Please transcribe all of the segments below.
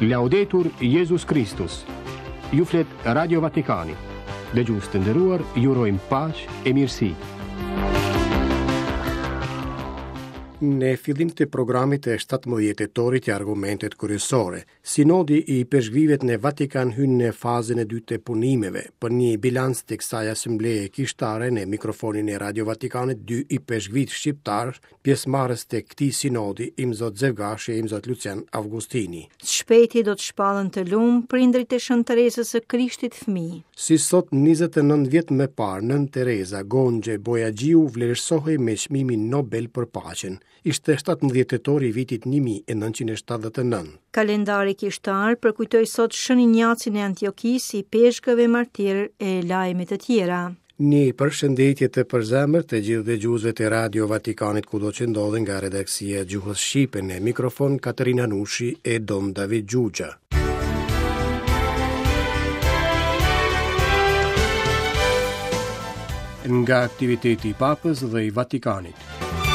Laudetur Jesus Christus. Ju flet Radio Vatikani. Dëgjues të nderuar, ju urojmë paqë e mirësi. Në fillim të programit e 17 tetorit i argumentet kryesore, sinodi i peshqvivet në Vatikan hyn në fazën e dytë të punimeve. Për një bilans të kësaj asembleje kishtare, në mikrofonin e Radio Vatikanit, dy i peshqvit shqiptar, pjesëmarrës të këtij sinodi, Imzot Zevgashi e Imzot Lucian Augustini. Shpejti do të shpallën të lumë prindrit e Shën Teresës së Krishtit fëmijë. Si sot 29 vjet më parë, Nën Teresa Gonxhe Bojaxhiu vlerësohej me çmimin Nobel për paqen. Ishte 17 tetor i vitit 1979. Kalendari kishtar përkujtoi sot Shën Injacin e Antioqisë, i peshkëve martir e lajmet të tjera. Një përshëndetje të përzemërt të gjithë dëgjuesve të Radio Vatikanit kudo që ndodhen nga redaksia e Gjuhës Shqipe, në mikrofon Katerina Nushi e Don David Gjugja. Nga aktiviteti i Papës dhe i Vatikanit.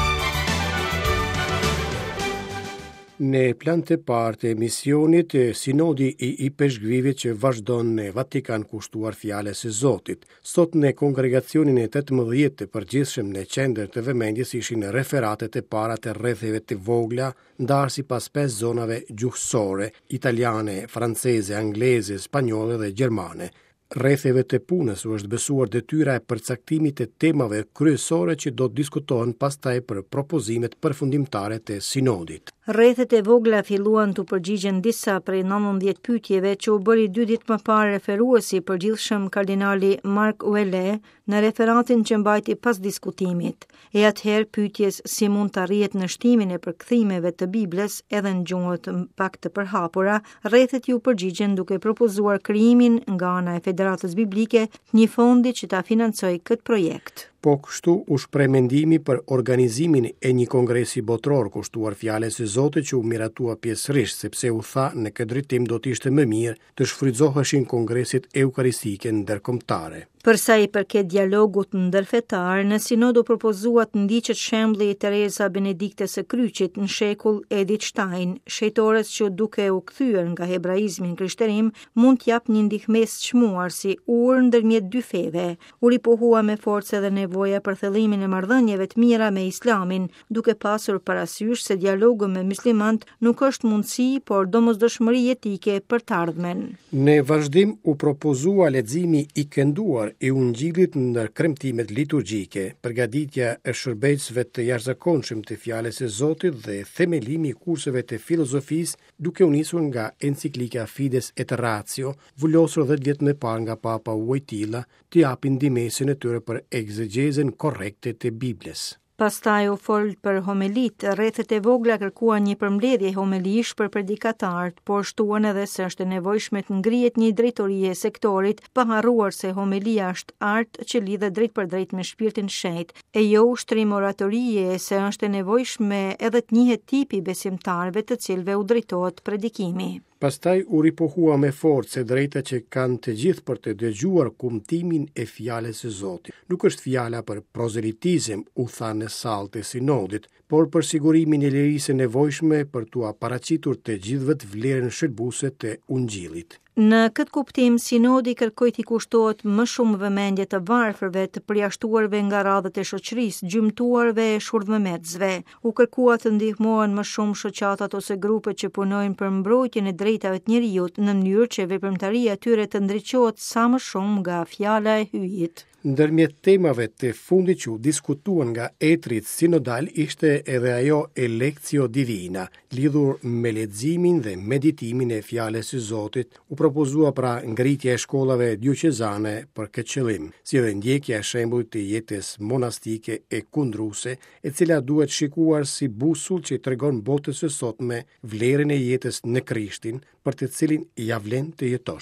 Në plan të parë të emisionit, sinodi i peshqvivit që vazhdon në Vatikan kushtuar fjales e Zotit. Sot në kongregacionin e 18 të përgjithshëm në qendër të vëmendjes ishin referatet e para të rretheve të vogla, ndarë sipas 5 zonave gjuhësore, italiane, franceze, angleze, spanjolle dhe gjermane. Rretheve të punës u është besuar detyra e përcaktimit të temave kryesore që do të diskutohen pastaj për propozimet përfundimtare të sinodit. Rrethet e vogla filluan të përgjigjen disa prej 19 pyetjeve që u bëri 2 ditë më parë referuesi përgjithshëm kardinali Mark Uele në referatin që mbajti pas diskutimit. E atëherë pyetjes si mund të arrihet në shtimin e përkthimeve të Biblës edhe në gjuhët pak të përhapura, rrethet ju përgjigjen duke propozuar krijimin nga ana e Federatës Biblike një fondi që ta financojë këtë projekt. Po kështu u shpreh mendimi për organizimin e një kongresi botror kushtuar fjales së Zotit që u miratua pjesërisht, sepse u tha në këtë drejtim do të ishte më mirë të shfrytëzoheshin kongresit eukaristike ndërkombëtare. Për sa i përket dialogut ndërfetar, në sinod u propozua të ndiqet shembulli i Teresa Benediktes së Kryqit në shekull Edith Stein, shejtores që duke u kthyer nga hebraizmi në krishterim mund t'jap një ndihmës çmuar si urë ndërmjet dy feve. U ripohua me forcë edhe nevoja për thellimin e marrëdhënieve të mira me Islamin, duke pasur parasysh se dialogu me muslimanët nuk është mundësi, por domosdoshmëri etike për të ardhmen. Në vazhdim u propozua leximi i kënduar e Ungjillit në kremtimet liturgjike, përgatitja e shërbëjësve të jashtëzakonshëm të fjalës së Zotit dhe themelimi i kurseve të filozofisë, duke u nisur nga enciklika Fides et Ratio, vullosur 10 vjet më parë nga Papa Wojtyla, të japin ndihmën e tyre për egzegjezen korrekte të Biblës. Pastaj u fol për homilit, rrethet e vogla kërkuan një përmbledhje homilish për predikatarët, por shtuan edhe se është e nevojshme të ngrihet një drejtori e sektorit, pa harruar se homilia është art që lidhet drejt për drejt me shpirtin shenjtë, e jo ushtrim oratorie, se është e nevojshme edhe të njihet tipi besimtarëve të cilëve u drejtohet predikimi. Pastaj u ripohua me forcë drejta që kanë të gjithë për të dëgjuar kumtimin e fjalës së Zotit. Nuk është fjala për prozelitizëm, u tha në sallë të sinodit, por për sigurimin e lirisë nevojshme për t'u paraqitur të gjithëve të vlerën shërbuse të Ungjillit. Në këtë kuptim, sinodi kërkoi t'i kushtohet më shumë vëmendje të varfërve, të përjashtuarve nga radhët e shoqërisë, gjymtuarve e shurdhmëmetzve. U kërkua të ndihmohen më shumë shoqatat ose grupet që punojnë për mbrojtjen e drejtave të njerëzit në mënyrë që veprimtaria e tyre të ndriçohet sa më shumë nga fjala e hyjit. Ndërmjet temave të fundit që u diskutuan nga etrit sinodal ishte edhe ajo e Lectio Divina, lidhur me leximin dhe meditimin e fjalës së Zotit. U propozua pra ngritja e shkollave dioqezane për këtë qëllim, si edhe ndjekja e shembullit të jetës monastike e kundruese, e cila duhet shikuar si busull që tregon botës së sotme vlerën e jetës në Krishtin, për të cilin ja vlen të jetosh.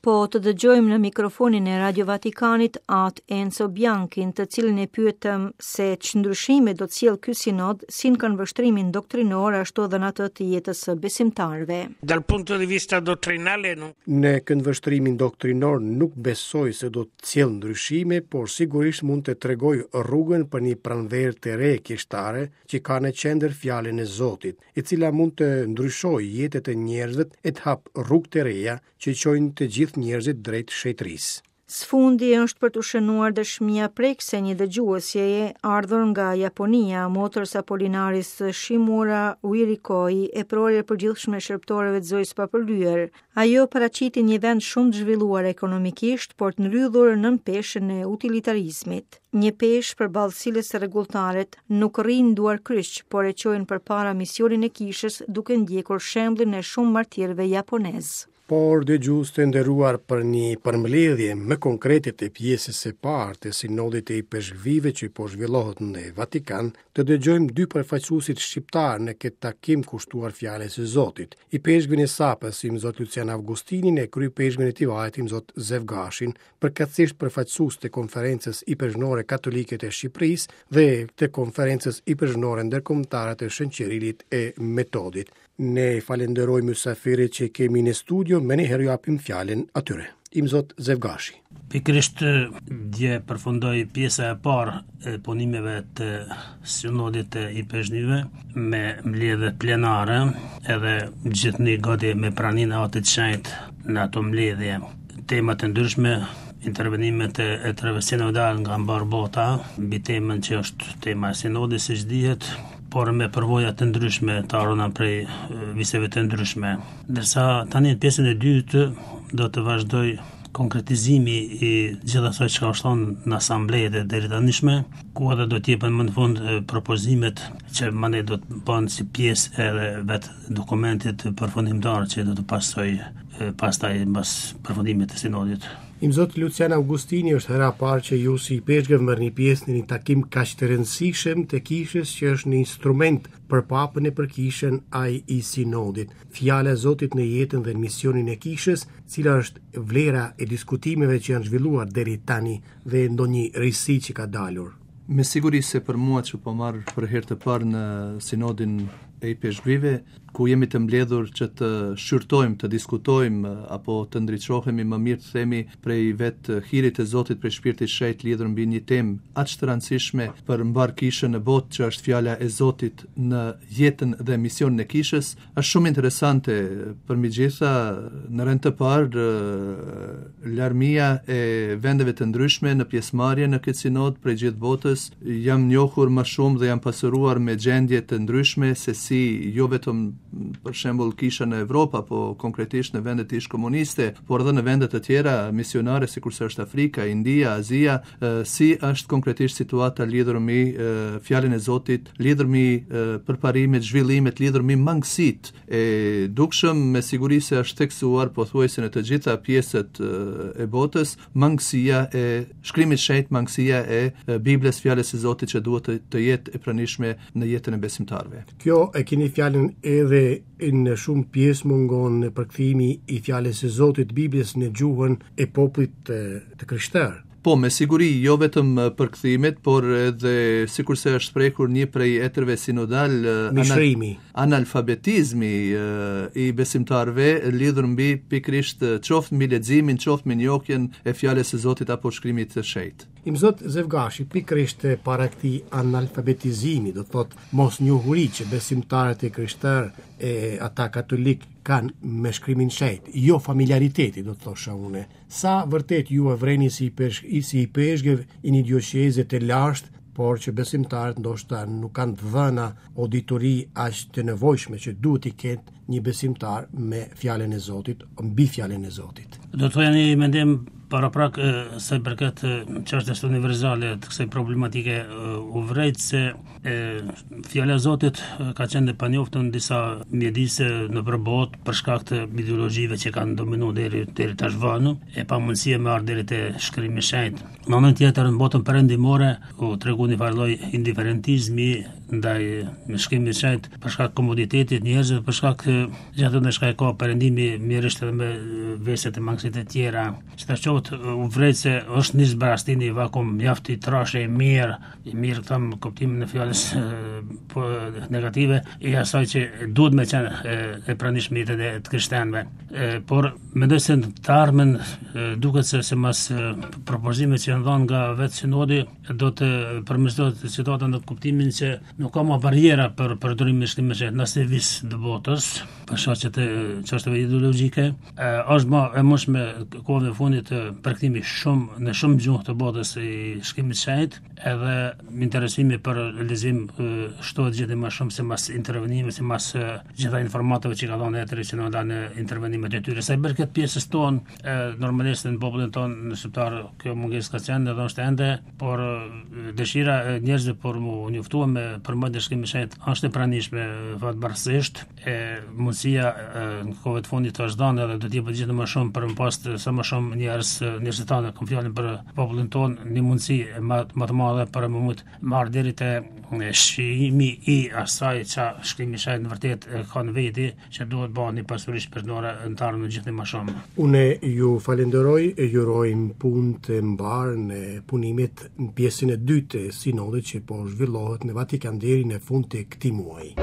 Po të dëgjojmë në mikrofonin e Radio Vatikanit atë Enzo Biankin, të cilin e pyetëm se ç'ndryshime do të sjellë ky sinod si në këndvështrimin doktrinor ashtu edhe në atë të jetës së besimtarëve. Dal punto di vista dottrinale Në këndvështrimin doktrinor nuk besoj se do të sjellë ndryshime, por sigurisht mund të tregoj rrugën për një pranverë të re kishtare që ka në qendër fjalën e Zotit, e cila mund të ndryshojë jetët e njerëzve e të hap rrugë të reja që çojnë të gjithë njerëzit drejt shejtërisë. Sfundi është për të shënuar dëshmia prekse një dëgjuesje e ardhur nga Japonia, motërës Apolinaris Shimura Uirikoi, e prorje përgjithshme shërptorëve të Zojës Papërlyer. Ajo paraqiti një vend shumë të zhvilluar ekonomikisht, por të nrydhur nën peshën e utilitarizmit. Një peshë përballë cilës së rregulltaret nuk rrin duar kryq, por e çojnë përpara misionin e kishës duke ndjekur shembullin e shumë martirëve japonez. Por dëgjues të nderuar, për një përmbledhje më konkrete të pjesës së parë të sinodit të IPSHV që po zhvillohet në Vatikan, të dëgjojmë dy përfaqësuesit shqiptar në këtë takim kushtuar fjalës së Zotit. IPSHV-n e Sapës, i Zot Lucian Augustinin, e kryepeshvin e Tivajt, i Zot Zevgashin, përkatësisht përfaqësues të konferencës IPSHNore Katolike të Shqipërisë dhe të konferencës IPSHNore ndërkombëtare të Shënqërilit e Metodit. Ne falenderojmë mysafirit që kemi në studio, me njëherë ju apim fjalën atyre. I Zot Zevgashi. Pikërisht dje përfundoi pjesa e parë e punimeve të sinodit të IPSHV me mbledhje plenare, edhe gjithnjë gati me praninë e Atit të Shenjtë në ato mbledhje. Tema të ndryshme, intervenimet e treve sinodal nga mbar bota, mbi temën që është tema e sinodit, siç dihet, por me përvoja të ndryshme të ardhura prej viseve të ndryshme. Ndërsa tani në pjesën e dytë do të vazhdoj konkretizimi i gjithë asaj që ka thënë në asambletë deri tanishme, ku edhe do të jepen më në fund propozimet që mane do të bëhen si pjesë edhe vetë dokumentit përfundimtar që do të pastaj mbas përfundimit të sinodit. I Zot Lucian Augustini, është hera parë që ju si IPSHV merrni pjesë në një takim kaq të rëndësishëm të kishës që është një instrument për papën e për kishën ai i sinodit. Fjala e Zotit në jetën dhe në misionin e kishës, cila është vlera e diskutimeve që janë zhvilluar deri tani dhe ndonjë risi që ka dalur. Me siguri se për mua që po marr për herë të parë në sinodin e IPSHV-ve, ku jemi të mbledhur që të shqyrtojmë, të diskutojmë apo të ndriçohemi më mirë të themi prej vetë hirit e Zotit, prej shpirtit shejt lidhur mbi një temë aq të rëndësishme për mbar kishën në botë, që është fjala e Zotit në jetën dhe misionin e kishës, është shumë interesante. Përmegjitha, në rend të parë, larmia e vendeve të ndryshme në pjesëmarrje në këtë sinod prej gjithë botës, jam njohur më shumë dhe jam pasuruar me gjendje të ndryshme se si jo vetëm për shembull kisha në Evropë apo konkretisht në vendet ish komuniste, por edhe në vendet të tjera misionare sikurse është Afrika, India, Azia, si është konkretisht situata lidhur me fjalën e Zotit, lidhur me përparimet, zhvillimet, lidhur me mangësitë e dukshëm. Me siguri se është theksuar pothuajse në të gjitha pjesët e botës mangësia e shkrimit shejt, mangësia e Biblës, fjalës së Zotit që duhet të jetë e pranishme në jetën e besimtarëve. Kjo e keni fjalën edhe në shumë pjesë mungon përkthimi i fjalës së Zotit Biblës në gjuhën e popullit të krishterë. Po, me siguri, jo vetëm përkthimet, por edhe sikurse është prekur një prej etërve sinodal, analfabetizmi i besimtarëve lidhur mbi pikrisht qoftë mbi leximin, qoftë mbi njohjen e fjalës së Zotit apo shkrimit të shejt. I Zot Zevgashi, pikrisht para këtij analfabetizimi, do të thotë mos njohuri që besimtarët e krishterë e ata katolik kanë me shkrimin shejt, jo familiariteti, do të thosha une. Sa vërtet ju e vreni si IPSHV i një dioceze të lashtë, por që besimtarët ndoshta nuk kanë dhëna auditori aq të nevojshme që duhet i ketë një besimtar me fjalën e Zotit, mbi fjalën e Zotit. Do të thoya një mendim paraprak se përket çështjes universale të kësaj problematike u vret se fjala e Zotit ka qenë e panjohur në disa mjedise në përbot për shkak të ideologjive që kanë dominuar deri tashmë, e pamundësia me ardh deri te shkrimi i shenjtë. Në anën tjetër, në botën perëndimore u tregu një farë lloj indiferentizmi ndaj shkrimit shajt për shkak komoditetit njerëzve, për shkak gjatë në shka e ka perëndimi mirërisht edhe me veset e mangësit e tjera. Që ta qohet u vret se është një zbarastini i vakum mjaft i trashë i mirë këtam kuptimin në fjalës po negative i asaj që duhet me qenë e pranishmit e të krishterëve. Por mendoj se të ardhmen duket se mas propozime që janë dhënë nga vetë sinodi do të përmirësohet situata në kuptimin që nuk ka më barriera për përdorimin e shkrimit të nëse vis të botës për shkak të çështjeve ideologjike. Është më e mundshme kohën e fundit përkthimi në shumë gjuhë të botës i shkrimit të shajt, edhe interesimi për lexim shtohet gjithë më shumë se mas intervenimit, se mas gjitha informatave që ka dhënë eteri që në intervenimet e tyre. Sa i përket pjesës tonë, normalisht në popullin tonë në shqiptar kjo mungesë ka qenë edhe është ende, por dëshira e njerëzve për mu njoftuar me përmbajtjen e shkrimit të shajt është e pranishme fatbarësisht. Mundësia në kohët fundit është dhënë edhe do të jepet gjithë më shumë për post sa më shumë njerëz tanë kam fjalën për popullin tonë, një mundësi më të madhe për më marrë deri te shihimi i asaj që shkrimi i shajt në vërtet ka në veti që duhet bëni pasurisht për të ardhmen gjithë më shumë. Unë ju falenderoj e jurojmë punë të mbarë në punimit në pjesën e dytë e sinodit që po zhvillohet në Vatikan deri në fund të këtij muaji.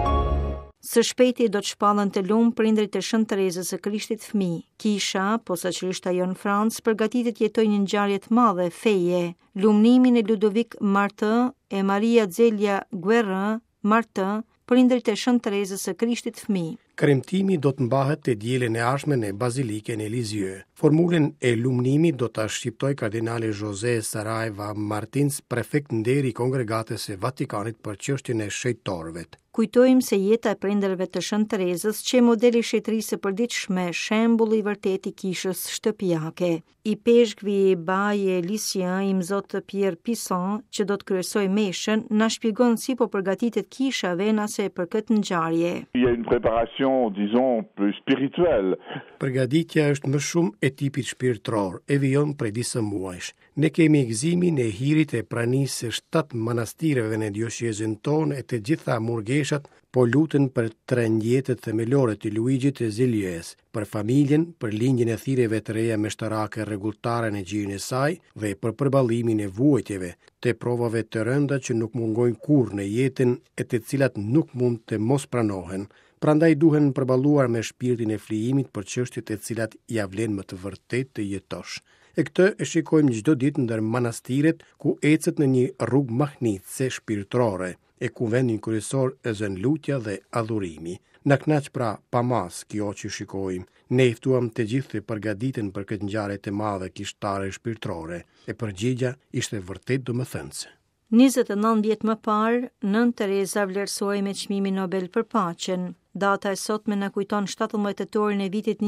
Së shpejti do të shpallën të lumë prindrit e Shën Terezës së Krishtit fëmijë. Kisha, posaçërisht ajo në Francë, përgatitet jetojë një ngjarje të madhe feje. Lumënimin e Ludovic Martin e Maria Zelia Guerra Martin, prindrit e Shën Terezës së Krishtit fëmijë. Kremtimi do të mbahet të dielën e ardhshme në Bazilikën e Lisieux. Formulën e lumënimit do ta shqiptoj kardinali José Saraiva Martins, prefekt nderi i Kongregatës së Vatikanit për çështjen e shejtorëve. Kujtojmë se jeta e prindërve të Shën Terezës, që modeli shetërisë së përditshme, shembulli i vërtet i kishës shtëpiake. I peshkvi i baje Lisien, i mzot Pierre Pisson, që do të kryesoj meshën, na shpjegon si po përgatitet kisha venase për këtë ngjarje. Il y a une préparation, disons, plus spirituelle. Përgatitja është më shumë e tipit shpirtëror, e vijon prej disa muajsh. Ne kemi gëzimin e hirit e pranisë së 7 manastireve në diocezën tonë e të gjitha murgeshat po luten për 3 ndjetet themelore të Luigjit e Zelies, për familjen, për lindjen e thirrjeve të reja meshtarake rregulltare në gjirin e saj dhe për përballimin e vuajtjeve, të provave të rënda që nuk mungojnë kurrë në jetën e të cilat nuk mund të mos pranohen. Prandaj duhen përballuar me shpirtin e flijimit për çështjet e cilat ja vlen më të vërtet të jetosh. E këtë e shikojmë çdo ditë ndër manastiret ku ecet në një rrugë mahnitse shpirtërore, e ku vendin kryesor e zën lutja dhe adhurimi. Na knaq pra pa mas kjo që shikojmë. Ne ftuam të gjithë të përgatiten për këtë ngjarje të madhe kishtare shpirtërore, e përgjigja ishte vërtet domethënëse. 29 vjet më parë, Nën Tereza vlerësohej me çmimin Nobel për paqen. Data e sotme na kujton 17 tetorin e vitit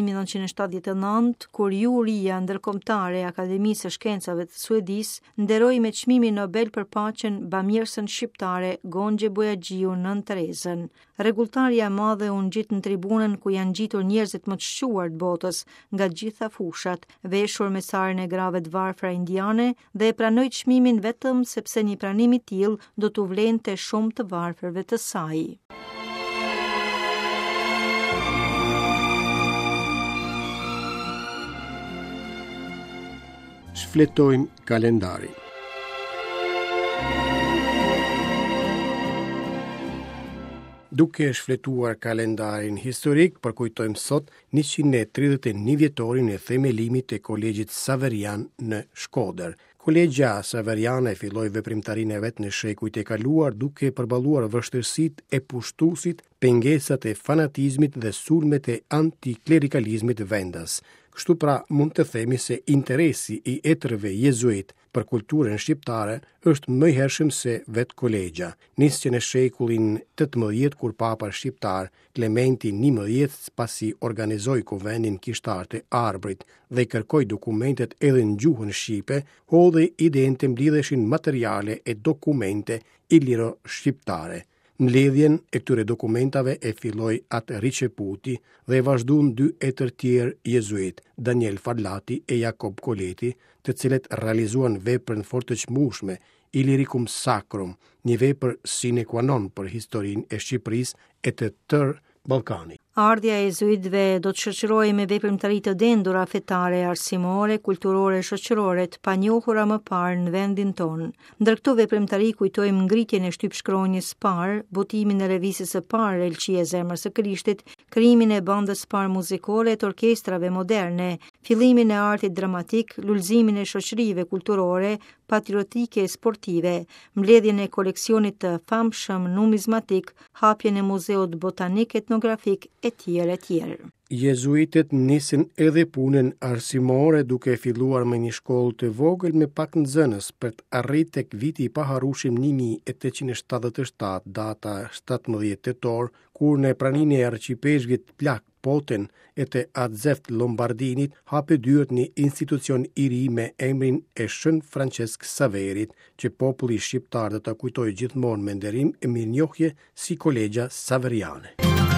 1979, kur juria ndërkombëtare e Akademisë së Shkencave të Suedis nderoi me çmimin Nobel për paqen bamirësen shqiptare Gonxhe Bojaxhiu Nën Terezën. Rregulltarja e madhe u ngjit në tribunën ku janë ngjitur njerëzit më të shquar të botës nga gjitha fushat, veshur me sarën e grave të varfra indiane dhe e pranoi çmimin vetëm sepse një pranim i tillë do t'u vlente shumë të varfërve të saj. Shfletojmë kalendarin. Duke shfletuar kalendarin historik, përkujtojmë sot 131 vjetorin e themelimit të Kolegjit Saverian në Shkodër. Kolegja Saveriane filloi veprimtarinë e vet në shekujt e kaluar duke përballuar vështirësitë e pushtuesit, pengesat e fanatizmit dhe sulmet e antiklerikalizmit vendas. Kështu pra mund të themi se interesi i etërve jezuit për kulturën shqiptare është më i hershëm se vetë kolegja. Nisë në shekullin 18 kur papa shqiptar Klementi XI pasi organizoi kuvendin kishtar të Arbrit dhe kërkoi dokumentet edhe në gjuhën shqipe, hodhi idenë të mblidheshin materiale e dokumente iliro shqiptare. Mbledhjen e këtyre dokumentave e filloi atë riceputi dhe vazhduan 2 etër tjerë jezuit, Daniel Fadlati e Jakob Koleti, të cilët realizuan veprën fort të çmueshme, Illyricum Sacrum, një vepër sine qua non për historinë e Shqipërisë e të tërë Ballkanit. Ardhja e jezuitëve do të shoqërohej me veprimtari të dendura fetare, arsimore, kulturore, shoqërore të panjohura më parë në vendin tonë. Ndër këto veprimtari kujtojmë ngritjen e shtypshkronjës së parë, botimin e revisës së parë Elçia e Zemrës së Krishtit, krijimin e bandës së parë muzikore të orkestrave moderne, fillimin e artit dramatik, lulëzimin e shoqërive kulturore, patriotike e sportive, mbledhjen e koleksionit të famshëm numizmatik, hapjen e muzeut botanik etnografik e tjerë e tjerë. Jezuitët nisin edhe punën arsimore duke filluar me një shkollë të vogël me pak nxënës për të arritur tek viti i paharrueshëm 1877, data 17 tetor, kur në praninë e arqipezhgit Plak Poten e të Atzeft Lombardinit hape dyert një institucion i ri me emrin e Shën Francesc Saverit, që populli shqiptar do ta kujtojë gjithmonë me nderim e mirënjohje si Kolegja Saveriane.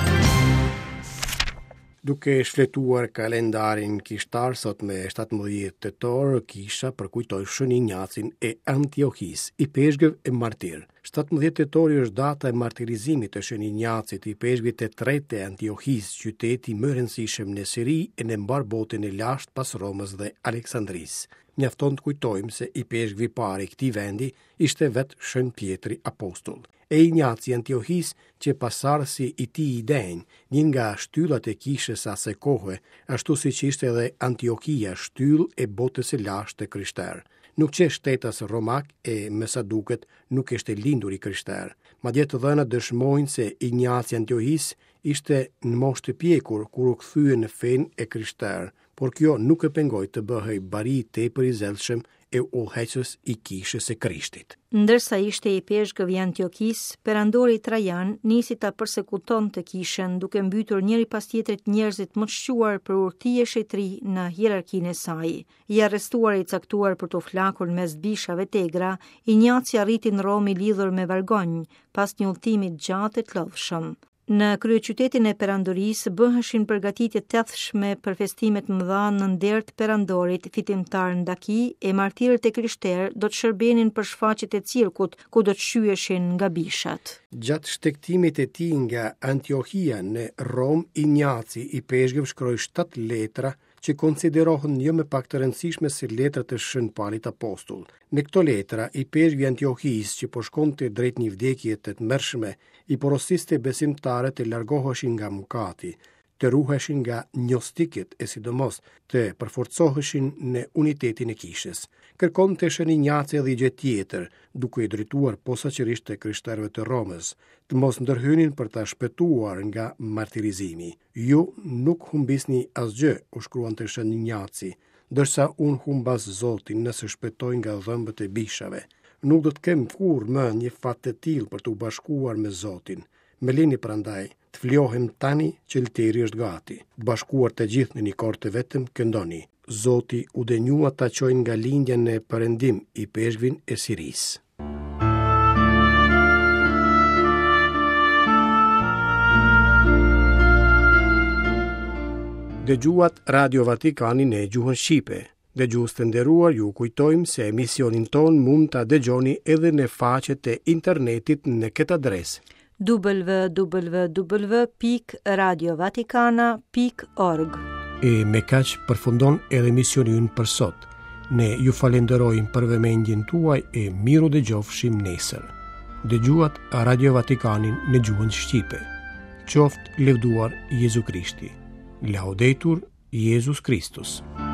Duke shfletuar kalendarin kishtar sot me 17 tetor, kisha përkujtoj Shën Injacin e Antiokhis, i peshgëv e martir. 17 tetori është data e martirizimit të Shën Injacit, i peshgëvit të tretë e Antiokhis, qyteti më rëndësishëm në Siri e në mbar botën e lashtë pas Romës dhe Aleksandrisë. Mjafton të kujtojmë se i peshgëvi parë i këtij vendi ishte vetë Shën Pjetri Apostull. E Injaci Antiokhis, që pasardhësi i tij i denj, një nga shtyllat e kishës asaj kohe, ashtu siç ishte edhe Antiokia, shtyllë e botës së lashtë të krishterë. Nuk që shtetas romak e me sa duket nuk ishte lindur i krishterë. Madje të dhënat dëshmojnë se Injaci Antiokhis ishte në moshë të pjekur kur u kthye në fenë e krishterë, por kjo nuk e pengoi të bëhej bari tepër i zellshëm e udhëheqës i kishës së Krishtit. Ndërsa ishte i peshgëv i Antiokhis, perandori Trajan nisi ta përsekutonte kishën, duke mbytur njëri pas tjetrit njerëzit më të shquar për urti e shetri në hierarkinë e saj. I arrestuar e i caktuar për të flakur mes bishave tegra, Injaci arriti në Rom i lidhur me vargonj, pas një udhëtimi gjatë të lodhshëm. Në kryeqytetin e perandorisë bëheshin përgatitje të thjeshme për festimet mëdha në nder të perandorit, fitimtar ndaki e martirët e krishterë do të shërbenin për shfaqjet e cirkut, ku do të shqyeshin nga bishat. Gjatë shtektimit e tij nga Antiohia në Rom, Injaci i peshgëv shkroi 7 letra që konsiderohen jo më pak të rëndësishme se letrat e Shën Palit Apostull. Në këto letra, i peshgëvi Antiokhis, që po shkonte drejt një vdekje të tmerrshme, i porosiste besimtarët të largoheshin nga mëkati, të ruheshin nga gnostikët e sidomos të përforcoheshin në unitetin e kishës. Kërkonte Shën Injaci edhe gjë tjetër, duke i drejtuar posaçërisht te krishterëve të Romës, të mos ndërhynin për ta shpëtuar nga martirizimi. Ju nuk humbisni asgjë, u shkruante Shën Injaci, ndërsa unë humbas Zotin nëse shpëtoj nga dhëmbët e bishave. Nuk do të kem kur më një fat të tillë për të bashkuar me Zotin. Me lini prandaj të fljohem tani që lteri është gati. Bashkuar të gjithë në një korë të vetëm, këndoni. Zoti u denjua ta çojë nga lindja në perëndim i peshgvin e Sirisë. Dëgjuat Radio Vatikanin e gjuhën shqipe. Dëgjues të nderuar, ju kujtojmë se emisionin ton mund ta dëgjoni edhe në faqet e internetit në këtë adresë: www.radiovaticana.org. E me kaq përfundon edhe emisioni ynë për sot. Ne ju falenderojmë për vëmendjen tuaj e miru dëgjofshim nesër. Dëgjuat Radio Vatikanin në gjuhën shqipe. Qoftë lëvduar Jezu Krishti. Laudetur Jesus Christus.